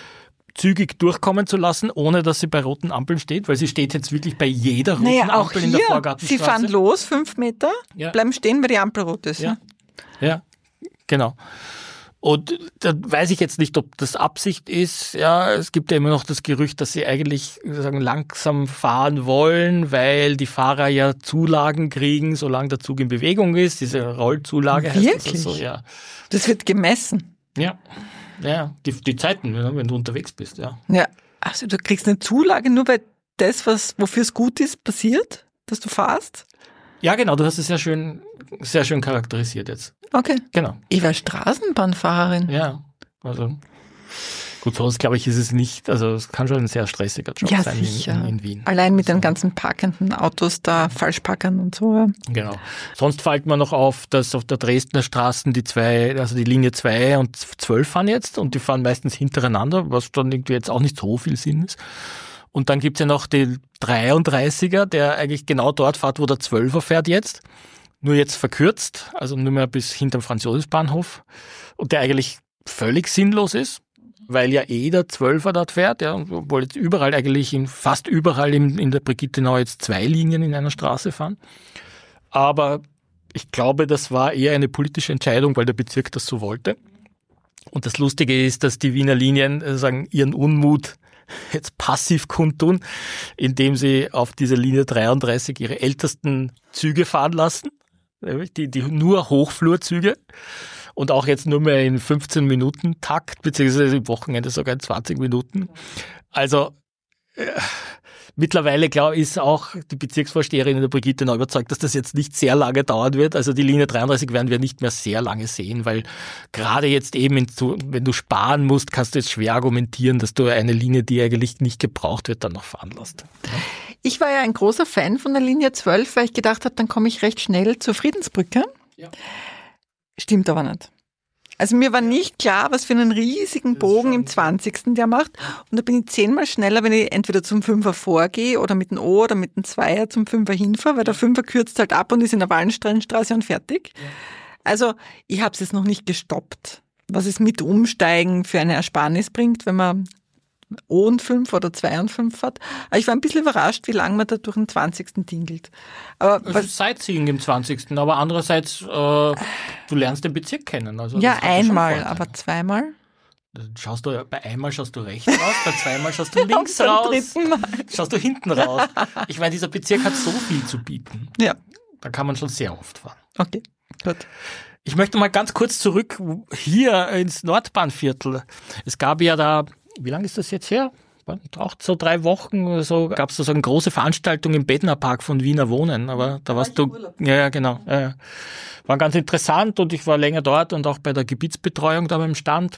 Speaker 2: zügig durchkommen zu lassen, ohne dass sie bei roten Ampeln steht, weil sie steht jetzt wirklich bei jeder roten
Speaker 1: naja, auch
Speaker 2: Ampel
Speaker 1: hier,
Speaker 2: in der Vorgartenstraße.
Speaker 1: Sie fahren los, fünf Meter,
Speaker 2: ja.
Speaker 1: bleiben stehen, weil die Ampel rot ist.
Speaker 2: Ja, ja, genau. Und da weiß ich jetzt nicht, ob das Absicht ist. Ja, es gibt ja immer noch das Gerücht, dass sie eigentlich sagen, langsam fahren wollen, weil die Fahrer ja Zulagen kriegen, solange der Zug in Bewegung ist. Diese Rollzulage heißt
Speaker 1: Wirklich?
Speaker 2: das so, ja.
Speaker 1: Das wird gemessen.
Speaker 2: Ja. Ja, die, die Zeiten, wenn du unterwegs bist, ja.
Speaker 1: Ja, also du kriegst eine Zulage nur, weil das, was wofür es gut ist, passiert, dass du fahrst?
Speaker 2: Ja, genau, du hast es sehr schön, sehr schön charakterisiert jetzt.
Speaker 1: Okay.
Speaker 2: Genau.
Speaker 1: Ich war Straßenbahnfahrerin.
Speaker 2: Ja, also gut, sonst glaube ich, ist es nicht, also es kann schon ein sehr stressiger Job
Speaker 1: ja,
Speaker 2: sein
Speaker 1: sicher.
Speaker 2: In, in Wien.
Speaker 1: Allein mit den ganzen parkenden Autos da, Falschparkern und so. Ja.
Speaker 2: Genau. Sonst fällt mir noch auf, dass auf der Dresdner Straßen die zwei, also die Linie zwei und zwölf fahren jetzt und die fahren meistens hintereinander, was dann irgendwie jetzt auch nicht so viel Sinn ist. Und dann gibt's ja noch den dreiunddreißiger, der eigentlich genau dort fährt, wo der zwölfer fährt jetzt. Nur jetzt verkürzt, also nur mehr bis hinterm Franz-Josefs-Bahnhof und der eigentlich völlig sinnlos ist. weil ja eh der Zwölfer dort fährt, ja, obwohl jetzt überall eigentlich, in, fast überall in, in der Brigittenau jetzt zwei Linien in einer Straße fahren. Aber ich glaube, das war eher eine politische Entscheidung, weil der Bezirk das so wollte. Und das Lustige ist, dass die Wiener Linien äh, sagen, ihren Unmut jetzt passiv kundtun, indem sie auf dieser Linie dreiunddreißig ihre ältesten Züge fahren lassen, die, die nur Hochflurzüge und auch jetzt nur mehr in fünfzehn Minuten Takt, beziehungsweise im Wochenende sogar in zwanzig Minuten. Also äh, mittlerweile, glaube ich, ist auch die Bezirksvorsteherin in der Brigittenau überzeugt, dass das jetzt nicht sehr lange dauern wird. Also die Linie dreiunddreißig werden wir nicht mehr sehr lange sehen, weil gerade jetzt eben, in, wenn du sparen musst, kannst du jetzt schwer argumentieren, dass du eine Linie, die eigentlich nicht gebraucht wird, dann noch fahren lässt.
Speaker 1: Ich war ja ein großer Fan von der Linie zwölf, weil ich gedacht habe, dann komme ich recht schnell zur Friedensbrücke. Ja. Stimmt aber nicht. Also mir war nicht klar, was für einen riesigen Bogen im zwanzigsten der macht. Und da bin ich zehnmal schneller, wenn ich entweder zum Fünfer vorgehe oder mit dem O oder mit dem Zweier zum Fünfer hinfahre, weil der Fünfer kürzt halt ab und ist in der Wallensteinstraße und fertig. Ja. Also ich habe es jetzt noch nicht gestoppt, was es mit Umsteigen für eine Ersparnis bringt, wenn man O und fünf oder zwei und fünf hat. Aber ich war ein bisschen überrascht, wie lange man da durch den zwanzigsten tingelt. Aber
Speaker 2: es ist Sightseeing im zwanzigsten aber andererseits, äh, du lernst den Bezirk kennen. Also
Speaker 1: ja, einmal, aber zweimal?
Speaker 2: Schaust du, bei einmal schaust du rechts raus, bei zweimal schaust du links raus, schaust du hinten raus. Ich meine, dieser Bezirk hat so viel zu bieten.
Speaker 1: Ja.
Speaker 2: Da kann man schon sehr oft fahren.
Speaker 1: Okay, gut.
Speaker 2: Ich möchte mal ganz kurz zurück hier ins Nordbahnviertel. Es gab ja da, wie lange ist das jetzt her? Auch so drei Wochen oder so gab es da so eine große Veranstaltung im Bednerpark von Wiener Wohnen. Aber da warst du, ja, ja, genau. Ja, war ganz interessant und ich war länger dort und auch bei der Gebietsbetreuung da beim Stand.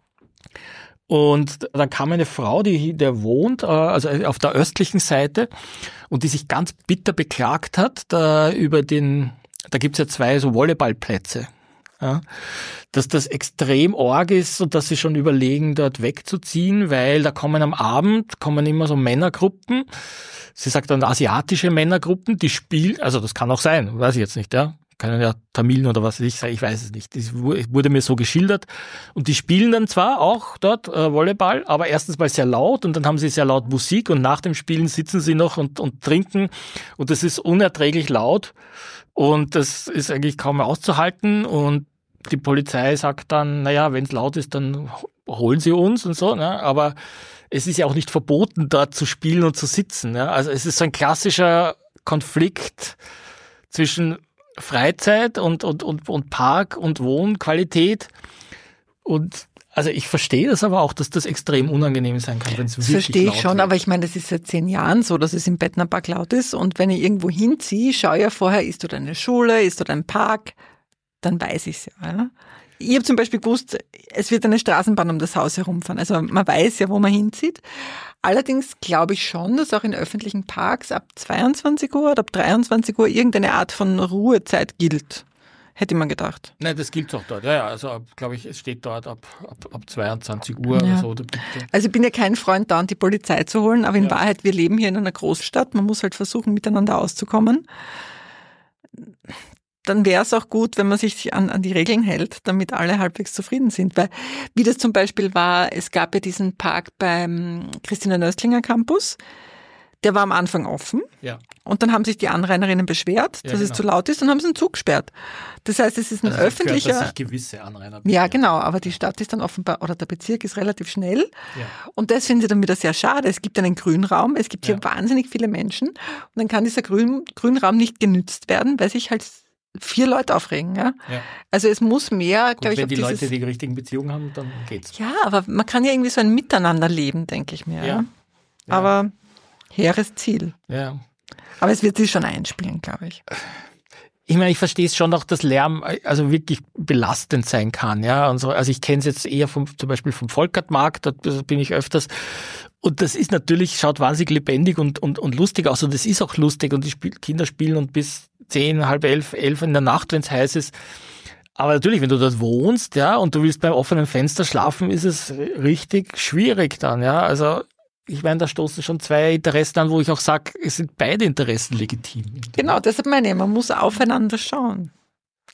Speaker 2: Und dann kam eine Frau, die der wohnt, also auf der östlichen Seite und die sich ganz bitter beklagt hat, da über den, da gibt's ja zwei so Volleyballplätze. Ja, dass das extrem arg ist und dass sie schon überlegen, dort wegzuziehen, weil da kommen am Abend, kommen immer so Männergruppen, sie sagt dann asiatische Männergruppen, die spielen, also das kann auch sein, weiß ich jetzt nicht, ja, können ja Tamilen oder was weiß ich, ich weiß es nicht, das wurde mir so geschildert und die spielen dann zwar auch dort äh, Volleyball, aber erstens mal sehr laut und dann haben sie sehr laut Musik und nach dem Spielen sitzen sie noch und, und trinken und das ist unerträglich laut. Und das ist eigentlich kaum mehr auszuhalten und die Polizei sagt dann, naja, wenn es laut ist, dann holen sie uns und so, ne? Aber es ist ja auch nicht verboten, dort zu spielen und zu sitzen. Ne? Also es ist so ein klassischer Konflikt zwischen Freizeit und, und, und, und Park und Wohnqualität und also ich verstehe das aber auch, dass das extrem unangenehm sein kann, wenn es wirklich laut ist.
Speaker 1: Verstehe ich schon, aber ich meine, das ist seit zehn Jahren so, dass es im Bednerpark laut ist und wenn ich irgendwo hinziehe, schaue ja vorher, ist dort eine Schule, ist dort ein Park, dann weiß ich es ja. ja. Ich habe zum Beispiel gewusst, es wird eine Straßenbahn um das Haus herumfahren, also man weiß ja, wo man hinzieht. Allerdings glaube ich schon, dass auch in öffentlichen Parks ab zweiundzwanzig Uhr oder ab dreiundzwanzig Uhr irgendeine Art von Ruhezeit gilt. Hätte man gedacht.
Speaker 2: Nein, das gilt auch dort. Ja, ja, also glaube ich, es steht dort ab, ab, ab zweiundzwanzig Uhr
Speaker 1: ja.
Speaker 2: oder so.
Speaker 1: Also ich bin ja kein Freund, da und die Polizei zu holen, aber in ja. Wahrheit, wir leben hier in einer Großstadt. Man muss halt versuchen, miteinander auszukommen. Dann wäre es auch gut, wenn man sich an, an die Regeln hält, damit alle halbwegs zufrieden sind. Weil, wie das zum Beispiel war, es gab ja diesen Park beim Christina Nöstlinger Campus. Der war am Anfang offen ja. und dann haben sich die Anrainerinnen beschwert, ja, dass genau. es zu laut ist und haben es einen Zug gesperrt. Das heißt, es ist ein also öffentlicher...
Speaker 2: Gehört, dass sich gewisse Anrainer beschweren.
Speaker 1: Ja, genau, aber die Stadt ist dann offenbar, oder der Bezirk ist relativ schnell ja. und das finde ich dann wieder sehr schade. Es gibt einen Grünraum, es gibt ja. hier wahnsinnig viele Menschen und dann kann dieser Grün, Grünraum nicht genützt werden, weil sich halt vier Leute aufregen. Ja? Ja. Also es muss mehr, glaube ich,
Speaker 2: wenn
Speaker 1: auf
Speaker 2: die
Speaker 1: dieses,
Speaker 2: Leute die richtigen Beziehungen haben, dann geht's.
Speaker 1: Ja, aber man kann ja irgendwie so ein Miteinander leben, denke ich mir. Ja. Ja. Aber... hehres Ziel.
Speaker 2: Ja.
Speaker 1: Aber es wird sich schon einspielen, glaube ich.
Speaker 2: Ich meine, ich verstehe es schon auch, dass Lärm also wirklich belastend sein kann, ja. Und so. Also ich kenne es jetzt eher vom, zum Beispiel vom Volkertmarkt, da bin ich öfters. Und das ist natürlich, schaut wahnsinnig lebendig und, und, und lustig aus. Und das ist auch lustig. Und die Spiel, Kinder spielen und bis zehn, halb elf, elf in der Nacht, wenn es heiß ist. Aber natürlich, wenn du dort wohnst, ja, und du willst beim offenen Fenster schlafen, ist es richtig schwierig dann, ja. Also ich meine, da stoßen schon zwei Interessen an, wo ich auch sage, es sind beide Interessen legitim.
Speaker 1: Genau, deshalb meine ich, man muss aufeinander schauen.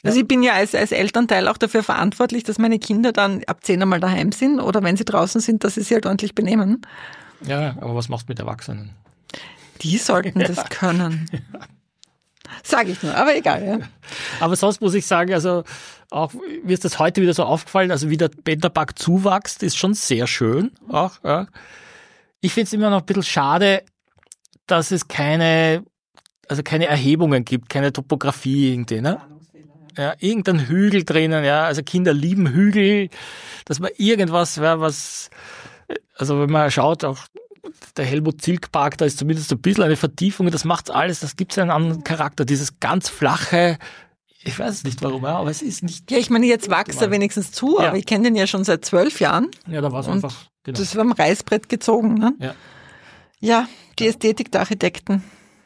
Speaker 1: Also ich bin ja als, als Elternteil auch dafür verantwortlich, dass meine Kinder dann ab zehn einmal daheim sind oder wenn sie draußen sind, dass sie sich halt ordentlich benehmen.
Speaker 2: Ja, aber was machst du mit Erwachsenen?
Speaker 1: Die sollten das können. Sage ich nur, aber egal. Ja.
Speaker 2: Aber sonst muss ich sagen, also auch mir ist das heute wieder so aufgefallen, also wie der Bänderpark zuwächst, ist schon sehr schön. Auch, ja. Ich finde es immer noch ein bisschen schade, dass es keine, also keine Erhebungen gibt, keine Topografie irgendwie, ne? Ja, irgendein Hügel drinnen, ja, also Kinder lieben Hügel, dass man irgendwas, ja, was, also wenn man schaut, auch der Helmut-Zilk-Park, da ist zumindest ein bisschen eine Vertiefung, das macht's alles, das gibt einen anderen Charakter, dieses ganz flache, ich weiß nicht warum, ja, aber es ist nicht...
Speaker 1: Ja, ich meine, jetzt wächst er wenigstens zu, ja. Aber ich kenne den ja schon seit zwölf Jahren.
Speaker 2: Ja, da war es einfach,
Speaker 1: genau. Das war am Reißbrett gezogen, ne?
Speaker 2: Ja.
Speaker 1: Ja, die Ästhetik der Architekten.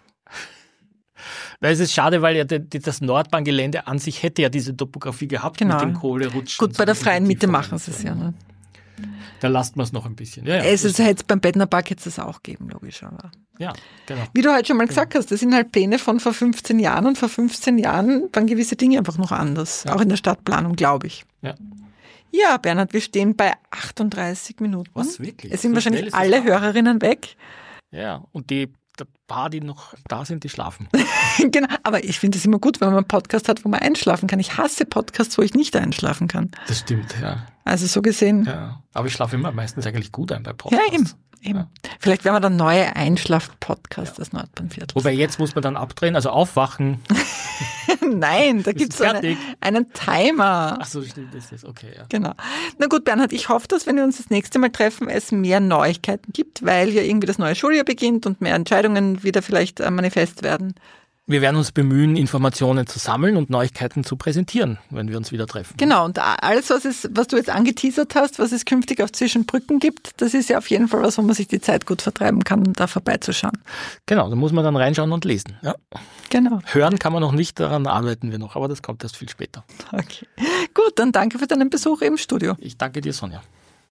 Speaker 2: Weil es ist schade, weil ja das Nordbahngelände an sich hätte ja diese Topografie gehabt, genau, mit dem Kohlerutschen.
Speaker 1: Gut, bei der freien Mitte machen sie es ja. Ne?
Speaker 2: Da lasst man es noch ein bisschen. Ja, ja,
Speaker 1: es ist halt beim Bettnerpark jetzt es auch geben, logisch. Aber
Speaker 2: ja, genau.
Speaker 1: Wie du halt schon mal gesagt genau. hast, das sind halt Pläne von vor fünfzehn Jahren und vor fünfzehn Jahren waren gewisse Dinge einfach noch anders. Ja. Auch in der Stadtplanung, glaube ich.
Speaker 2: Ja.
Speaker 1: Ja, Bernhard, wir stehen bei achtunddreißig Minuten.
Speaker 2: Was, wirklich?
Speaker 1: Es sind so wahrscheinlich alle Hörerinnen weg.
Speaker 2: Ja, und die ein paar, die noch da sind, die schlafen.
Speaker 1: Genau, aber ich finde es immer gut, wenn man einen Podcast hat, wo man einschlafen kann. Ich hasse Podcasts, wo ich nicht einschlafen kann.
Speaker 2: Das stimmt, ja.
Speaker 1: Also so gesehen.
Speaker 2: Ja, aber ich schlafe immer meistens eigentlich gut ein bei Podcasts.
Speaker 1: Ja, eben. eben. Ja. Vielleicht werden wir dann neue Einschlaf-Podcast ja. des Nordbahnviertels.
Speaker 2: Wobei jetzt muss man dann abdrehen, also aufwachen.
Speaker 1: Nein, da gibt es eine, einen Timer.
Speaker 2: Ach so, stimmt, das ist okay, ja.
Speaker 1: Genau. Na gut, Bernhard, ich hoffe, dass wenn wir uns das nächste Mal treffen, es mehr Neuigkeiten gibt, weil ja irgendwie das neue Schuljahr beginnt und mehr Entscheidungen wieder vielleicht manifest werden.
Speaker 2: Wir werden uns bemühen, Informationen zu sammeln und Neuigkeiten zu präsentieren, wenn wir uns wieder treffen.
Speaker 1: Genau, und alles, was, es, was du jetzt angeteasert hast, was es künftig auf Zwischenbrücken gibt, das ist ja auf jeden Fall was, wo man sich die Zeit gut vertreiben kann, da vorbeizuschauen.
Speaker 2: Genau, da muss man dann reinschauen und lesen. Ja.
Speaker 1: Genau.
Speaker 2: Hören kann man noch nicht, daran arbeiten wir noch, aber das kommt erst viel später.
Speaker 1: Okay. Gut, dann danke für deinen Besuch im Studio.
Speaker 2: Ich danke dir, Sonja.